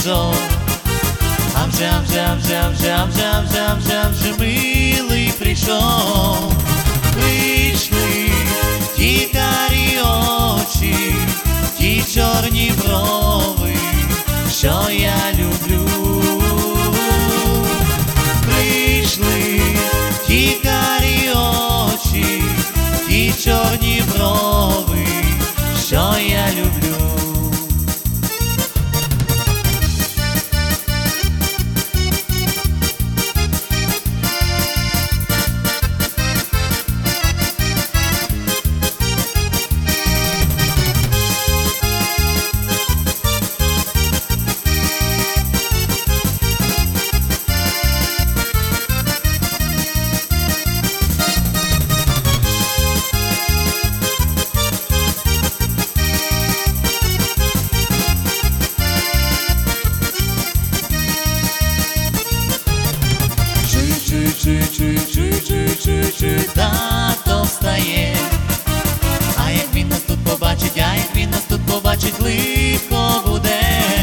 прийшов. Амже, милий прийшов. Прийшли ті карі очі, ті чорні брови, що я люблю. Прийшли ті карі очі, ті чорні брови, що я люблю. Тато встає, а як він нас тут побачить, лихо буде.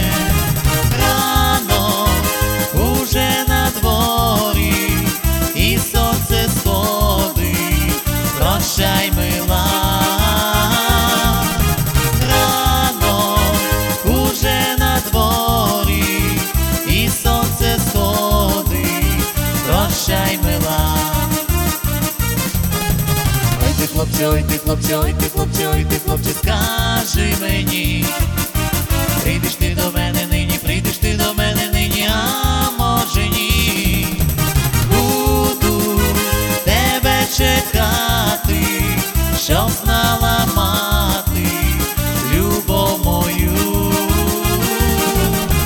Рано уже на дворі, і сонце сходить, прощай, мила. Рано уже на дворі, і сонце сходить, прощай, мила. Ой ти хлопче, скажи мені, прийдеш ти до мене нині, а може ні. Буду тебе чекати, щоб знала мати любов мою.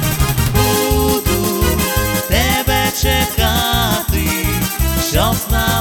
Буду тебе чекати, щоб знала